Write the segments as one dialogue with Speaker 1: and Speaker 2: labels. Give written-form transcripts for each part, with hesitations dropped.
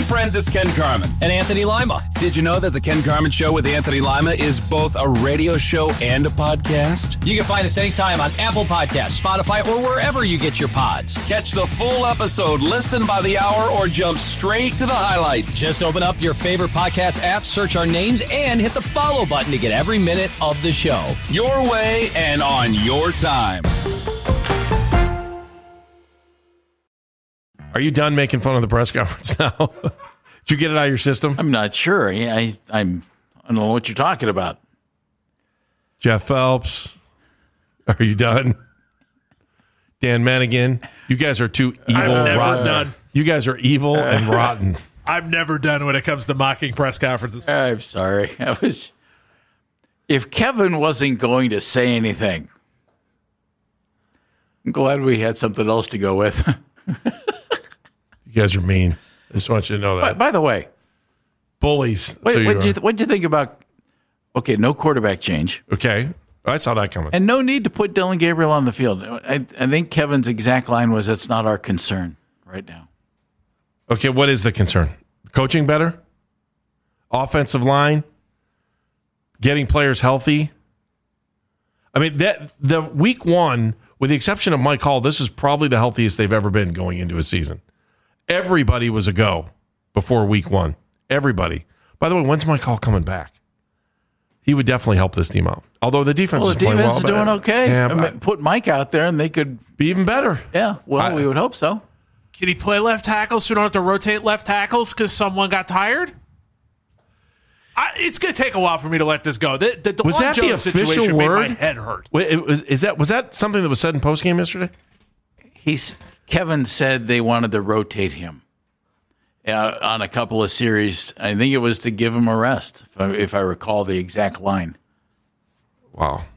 Speaker 1: friends, it's Ken Carman.
Speaker 2: And Anthony Lima.
Speaker 1: Did you know that the Ken Carman Show with Anthony Lima is both a radio show and a podcast?
Speaker 2: You can find us anytime on Apple Podcasts, Spotify, or wherever you get your pods.
Speaker 1: Catch the full episode, listen by the hour, or jump straight to the highlights.
Speaker 2: Just open up your favorite podcast app, search our names, and hit the follow button to get every minute of the show.
Speaker 1: Your way and on your time.
Speaker 3: Are you done making fun of the press conference now? Did you get it out of your system?
Speaker 4: I'm not sure. I don't know what you're talking about.
Speaker 3: Jeff Phelps, are you done? Dan Manigan, you guys are too evil.
Speaker 5: I'm never
Speaker 3: rotten.
Speaker 5: done.
Speaker 3: You guys are evil and rotten.
Speaker 5: I'm never done when it comes to mocking press conferences.
Speaker 4: I'm sorry. If Kevin wasn't going to say anything, I'm glad we had something else to go with.
Speaker 3: You guys are mean. I just want you to know that.
Speaker 4: By the way,
Speaker 3: bullies.
Speaker 4: What'd you think about? Okay, no quarterback change.
Speaker 3: Okay, I saw that coming.
Speaker 4: And no need to put Dylan Gabriel on the field. I think Kevin's exact line was, "That's not our concern right now."
Speaker 3: Okay, what is the concern? Coaching better? Offensive line? Getting players healthy? I mean, the week one, with the exception of Mike Hall, this is probably the healthiest they've ever been going into a season. Everybody was a go before week one. Everybody. By the way, when's Mike Hall coming back? He would definitely help this team out. Although the defense is playing well.
Speaker 4: The defense is doing okay.
Speaker 3: Yeah,
Speaker 4: put Mike out there and they could
Speaker 3: be even better.
Speaker 4: Yeah, well, we would hope so.
Speaker 5: Can he play left tackle so we don't have to rotate left tackles because someone got tired? It's going to take a while for me to let this go. The DeJuan Jones situation made my head hurt.
Speaker 3: Wait, was that something that was said in postgame yesterday?
Speaker 4: Kevin said they wanted to rotate him on a couple of series. I think it was to give him a rest, if I recall the exact line.
Speaker 3: Wow.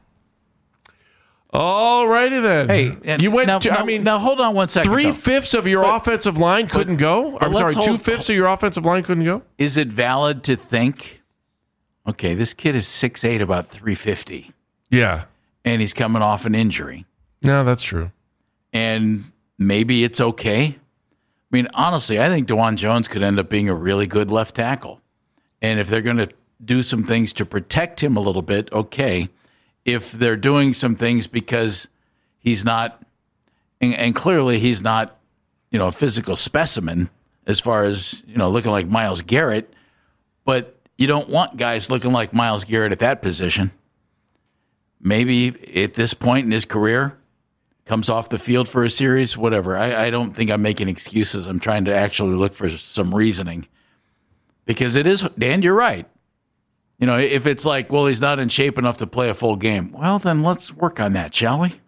Speaker 3: All righty then.
Speaker 4: Hey,
Speaker 3: you went.
Speaker 4: Now hold on one second.
Speaker 3: 3/5 of your offensive line couldn't go. I'm sorry, 2/5 of your offensive line couldn't go.
Speaker 4: Is it valid to think? Okay, this kid is 6'8", about 350.
Speaker 3: Yeah,
Speaker 4: and he's coming off an injury.
Speaker 3: No, that's true.
Speaker 4: And maybe it's okay. I mean, honestly, I think DeJuan Jones could end up being a really good left tackle. And if they're going to do some things to protect him a little bit, okay. If they're doing some things because he's not, and clearly he's not, a physical specimen as far as, looking like Myles Garrett, but you don't want guys looking like Myles Garrett at that position. Maybe at this point in his career, comes off the field for a series, whatever. I don't think I'm making excuses. I'm trying to actually look for some reasoning. Because it is, Dan, you're right. If it's like, well, he's not in shape enough to play a full game, well, then let's work on that, shall we?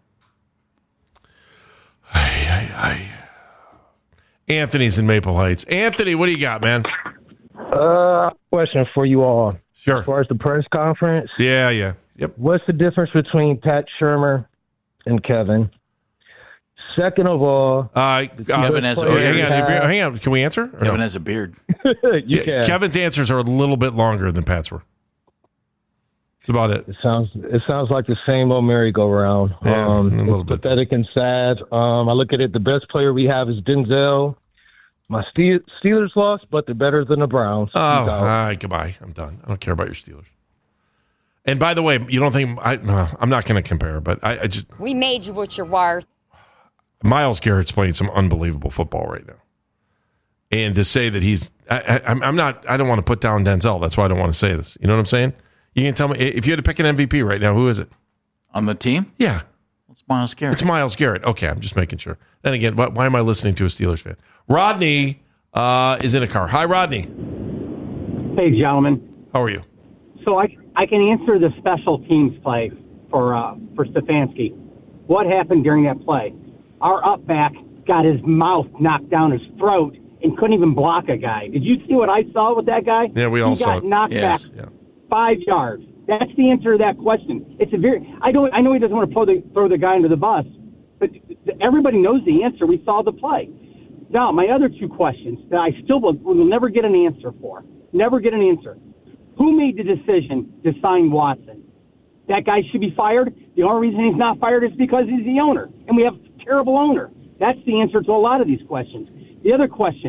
Speaker 3: Anthony's in Maple Heights. Anthony, what do you got, man?
Speaker 6: Question for you all.
Speaker 3: Sure.
Speaker 6: As far as the press conference.
Speaker 3: Yeah. Yep.
Speaker 6: What's the difference between Pat Shurmur and Kevin? Second of all,
Speaker 4: Kevin has a beard.
Speaker 3: Hang on. Can we answer?
Speaker 4: Kevin has a beard.
Speaker 6: You can.
Speaker 3: Kevin's answers are a little bit longer than Pat's were. That's about it.
Speaker 6: It sounds like the same old merry-go-round.
Speaker 3: Yeah, a little bit.
Speaker 6: Pathetic and sad. I look at it, the best player we have is Denzel. My Steelers lost, but they're better than the Browns.
Speaker 3: Goodbye. I'm done. I don't care about your Steelers. And by the way, you don't think I'm not going to compare, but I just
Speaker 7: we made you what you were.
Speaker 3: Myles Garrett's playing some unbelievable football right now, and to say that he's I'm not. I don't want to put down Denzel. That's why I don't want to say this. You know what I'm saying? You can tell me if you had to pick an MVP right now, who is it
Speaker 4: on the team?
Speaker 3: Yeah,
Speaker 4: it's Myles Garrett.
Speaker 3: It's Myles Garrett. Okay, I'm just making sure. Then again, why am I listening to a Steelers fan? Rodney is in a car. Hi, Rodney.
Speaker 8: Hey, gentlemen.
Speaker 3: How are you?
Speaker 8: So I can answer the special teams play for Stefanski. What happened during that play? Our up back got his mouth knocked down his throat and couldn't even block a guy. Did you see what I saw with that guy?
Speaker 3: Yeah, we all saw it.
Speaker 8: He got knocked back 5 yards. That's the answer to that question. It's I know he doesn't want to throw the guy under the bus, but everybody knows the answer. We saw the play. Now, my other two questions that I still will never get an answer for. Never get an answer. Who made the decision to sign Watson? That guy should be fired. The only reason he's not fired is because he's the owner, and we have a terrible owner. That's the answer to a lot of these questions. The other question,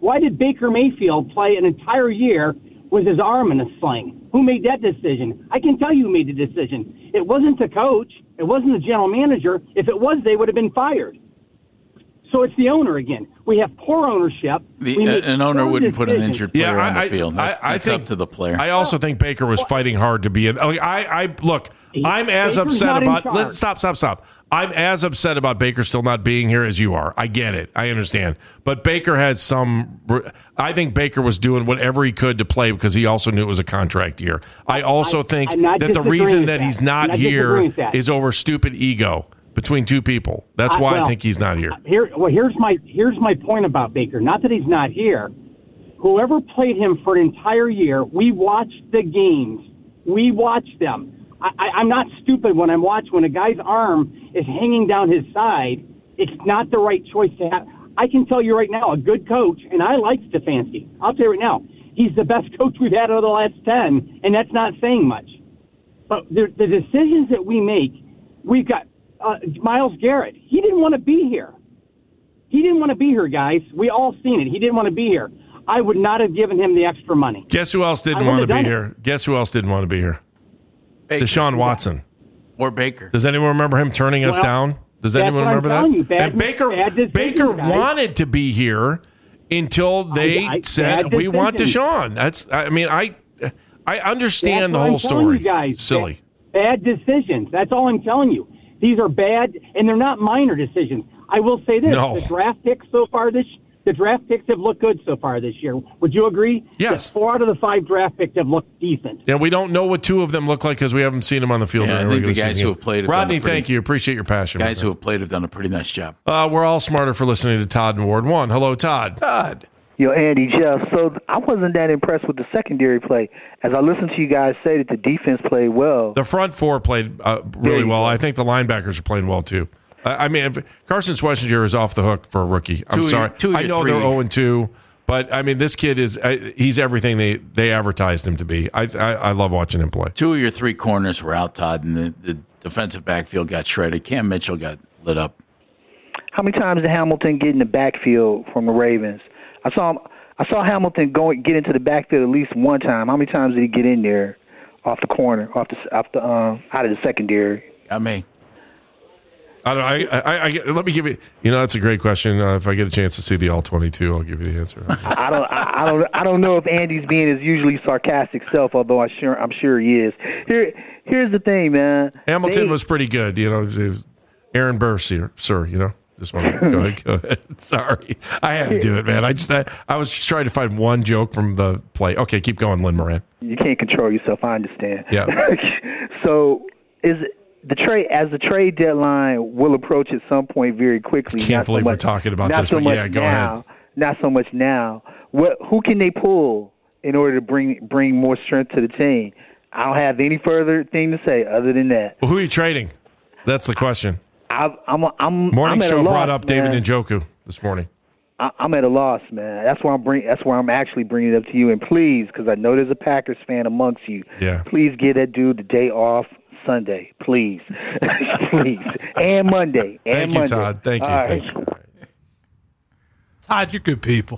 Speaker 8: Why did Baker Mayfield play an entire year with his arm in a sling? Who made that decision? I can tell you who made the decision. It wasn't the coach. It wasn't the general manager. If it was, they would have been fired. So it's the owner again. We have poor ownership.
Speaker 4: An owner wouldn't put an injured player on the field.
Speaker 3: I
Speaker 4: That's
Speaker 3: think,
Speaker 4: up to the player.
Speaker 3: I also think Baker was fighting hard to be in. Look, I'm as upset about. Stop. I'm as upset about Baker still not being here as you are. I get it. I understand. But Baker has some. I think Baker was doing whatever he could to play because he also knew it was a contract year. I also think that the reason that he's not here is over stupid ego between two people. That's why I think he's not here.
Speaker 8: Here's my point about Baker. Not that he's not here. Whoever played him for an entire year, we watched the games. We watched them. I'm not stupid when when a guy's arm is hanging down his side. It's not the right choice to have. I can tell you right now, a good coach, and I like Stefanski. I'll tell you right now, he's the best coach we've had over the last 10, and that's not saying much. But the decisions that we make, we've got Myles Garrett. He didn't want to be here. He didn't want to be here, guys. We all seen it. He didn't want to be here. I would not have given him the extra money.
Speaker 3: Guess who else didn't want to be here? Guess who else didn't want to be here?
Speaker 4: Baker.
Speaker 3: Deshaun Watson.
Speaker 4: Or Baker.
Speaker 3: Does anyone remember him turning us down? Does anyone remember that? And Baker wanted to be here until they said we want Deshaun. I understand the whole story.
Speaker 8: You guys,
Speaker 3: silly.
Speaker 8: Bad decisions. That's all I'm telling you. These are bad, and they're not minor decisions. I will say this: the draft picks so far the draft picks have looked good so far this year. Would you agree?
Speaker 3: Yes.
Speaker 8: 4 out of the 5 draft picks have looked decent.
Speaker 3: Yeah, we don't know what 2 of them look like because we haven't seen them on the field.
Speaker 4: Yeah, I think the guys who have played.
Speaker 3: Rodney, thank you. Appreciate your passion.
Speaker 4: Guys who have played have done a pretty nice job.
Speaker 3: We're all smarter for listening to Todd and Ward 1. Hello, Todd.
Speaker 4: Todd.
Speaker 7: Yo, Andy, Jeff. So I wasn't that impressed with the secondary play. As I listened to you guys say that the defense played well.
Speaker 3: The front 4 played really well. I think the linebackers are playing well, too. I mean, Carson Schwarzenegger is off the hook for a rookie. I'm sorry. I know they're 0-2, but I mean, this kid he's everything they advertised him to be. I love watching him play. 2
Speaker 4: of your 3 corners were out, Todd, and the defensive backfield got shredded. Cam Mitchell got lit up.
Speaker 7: How many times did Hamilton get in the backfield from the Ravens? I saw Hamilton get into the backfield at least one time. How many times did he get in there off the corner, out of the secondary?
Speaker 4: I mean.
Speaker 3: I don't know. Let me give you. That's a great question. If I get a chance to see the all-22, I'll give you the answer.
Speaker 7: I don't know if Andy's being his usually sarcastic self, although I'm sure he is. Here's the thing, man.
Speaker 3: Hamilton was pretty good. It was Aaron Burr, sir. Just want to go ahead. Sorry, I had to do it, man. I was just trying to find one joke from the play. Okay, keep going, Lynn Moran.
Speaker 7: You can't control yourself. I understand.
Speaker 3: Yeah.
Speaker 7: So the trade deadline will approach at some point very quickly.
Speaker 3: Can't believe we're talking about this, but yeah, go ahead.
Speaker 7: Not so much now. Who can they pull in order to bring more strength to the team? I don't have any further thing to say other than that.
Speaker 3: Well, who are you trading? That's the question.
Speaker 7: Morning
Speaker 3: Show brought up David Njoku this morning.
Speaker 7: I'm at a loss, man. That's why I'm actually bringing it up to you. And please, because I know there's a Packers fan amongst you.
Speaker 3: Yeah.
Speaker 7: Please give that dude the day off. Sunday, please. Please. And Monday.
Speaker 3: Thank you, Todd. Thank you. Thank you.
Speaker 5: Todd, you're good people.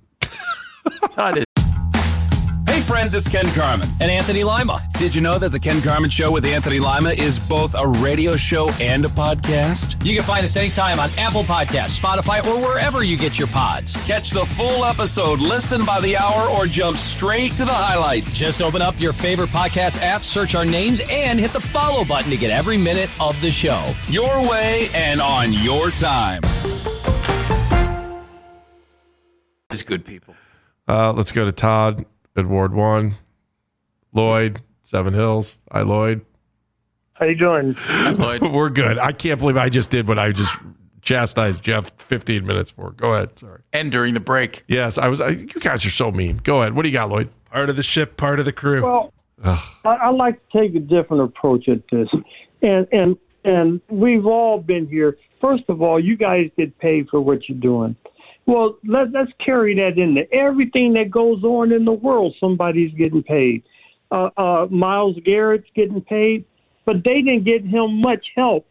Speaker 4: Todd is.
Speaker 1: Hey, friends, it's Ken Carman.
Speaker 2: And Anthony Lima.
Speaker 1: Did you know that The Ken Carman Show with Anthony Lima is both a radio show and a podcast?
Speaker 2: You can find us anytime on Apple Podcasts, Spotify, or wherever you get your pods.
Speaker 1: Catch the full episode, listen by the hour, or jump straight to the highlights.
Speaker 2: Just open up your favorite podcast app, search our names, and hit the follow button to get every minute of the show.
Speaker 1: Your way and on your time.
Speaker 4: It's good people.
Speaker 3: Let's go to Todd at Ward 1. Lloyd, Seven Hills. Hi, Lloyd.
Speaker 9: How you doing?
Speaker 4: Hi, Lloyd.
Speaker 3: We're good. I can't believe I just did what I just chastised Jeff 15 minutes for. Go ahead. Sorry.
Speaker 4: And during the break.
Speaker 3: Yes, you guys are so mean. Go ahead. What do you got, Lloyd?
Speaker 5: Part of the ship, part of the crew.
Speaker 9: Well, I like to take a different approach at this. And we've all been here. First of all, you guys get paid for what you're doing. Well, let's carry that into everything that goes on in the world. Somebody's getting paid. Myles Garrett's getting paid, but they didn't get him much help.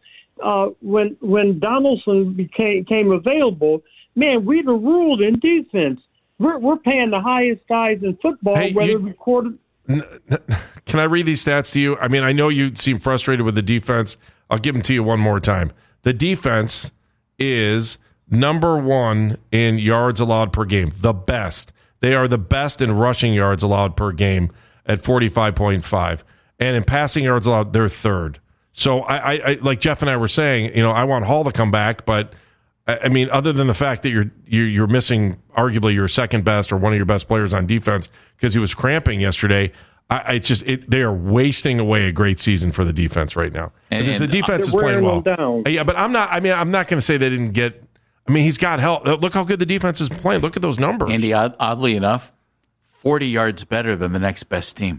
Speaker 9: When Donaldson became available, man, we'd have ruled in defense. We're paying the highest guys in football, whether we quarter.
Speaker 3: Can I read these stats to you? I mean, I know you seem frustrated with the defense. I'll give them to you one more time. The defense is number 1 in yards allowed per game, the best. They are the best in rushing yards allowed per game at 45.5. And in passing yards allowed, they're third. So I like Jeff and I were saying, I want Hall to come back, but I mean, other than the fact that you're missing arguably your second best or one of your best players on defense because he was cramping yesterday, they are wasting away a great season for the defense right now. Because the defense is playing well. Yeah, but I'm not going to say they didn't get. I mean, he's got help. Look how good the defense is playing. Look at those numbers.
Speaker 4: Andy, oddly enough, 40 yards better than the next best team.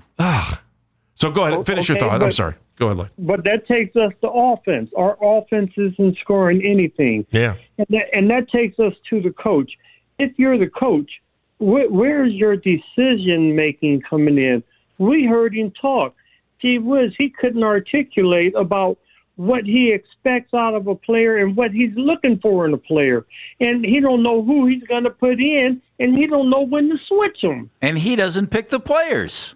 Speaker 3: So go ahead, finish your thought. I'm sorry. Go ahead, Lloyd.
Speaker 9: But that takes us to offense. Our offense isn't scoring anything.
Speaker 3: Yeah.
Speaker 9: And that takes us to the coach. If you're the coach, where's your decision-making coming in? We heard him talk. Gee whiz, he couldn't articulate about what he expects out of a player and what he's looking for in a player. And he don't know who he's going to put in, and he don't know when to switch them.
Speaker 4: And he doesn't pick the players.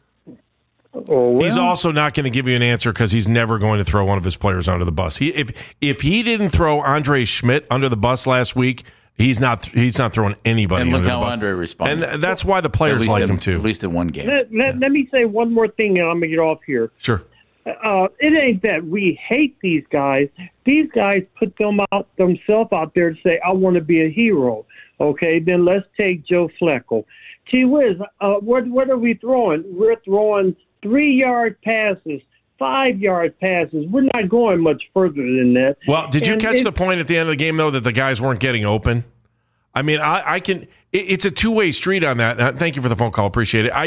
Speaker 9: Oh, well.
Speaker 3: He's also not going to give you an answer because he's never going to throw one of his players under the bus. If he didn't throw Andre Schmidt under the bus last week, he's not throwing anybody under the bus.
Speaker 4: And look how Andre responded.
Speaker 3: And that's why the players like him too.
Speaker 4: At least in one game.
Speaker 9: Let me say one more thing, and I'm going to get off here.
Speaker 3: Sure.
Speaker 9: It ain't that we hate these guys. These guys put themselves out there to say, I want to be a hero. Okay, then let's take Joe Flacco. Gee whiz, what are we throwing? We're throwing 3-yard passes, 5-yard passes. We're not going much further than that.
Speaker 3: Well, did you catch the point at the end of the game, though, that the guys weren't getting open? I mean, it's a two-way street on that. Thank you for the phone call. Appreciate it.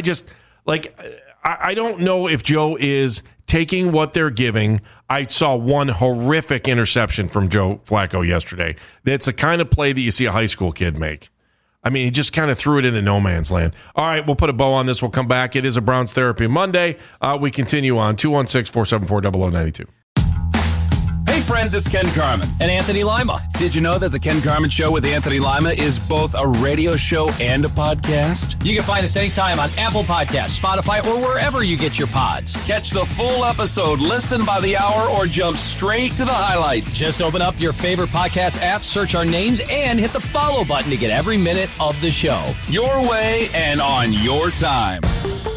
Speaker 3: I don't know if Joe is taking what they're giving. I saw one horrific interception from Joe Flacco yesterday. That's the kind of play that you see a high school kid make. I mean, he just kind of threw it into no man's land. All right, we'll put a bow on this. We'll come back. It is a Browns Therapy Monday. We continue on 216-474-0092.
Speaker 1: Hey friends, it's Ken Carman.
Speaker 2: And Anthony Lima.
Speaker 1: Did you know that the Ken Carman Show with Anthony Lima is both a radio show and a podcast?
Speaker 2: You can find us anytime on Apple Podcasts, Spotify, or wherever you get your pods.
Speaker 1: Catch the full episode, listen by the hour, or jump straight to the highlights.
Speaker 2: Just open up your favorite podcast app, search our names, and hit the follow button to get every minute of the show.
Speaker 1: Your way and on your time.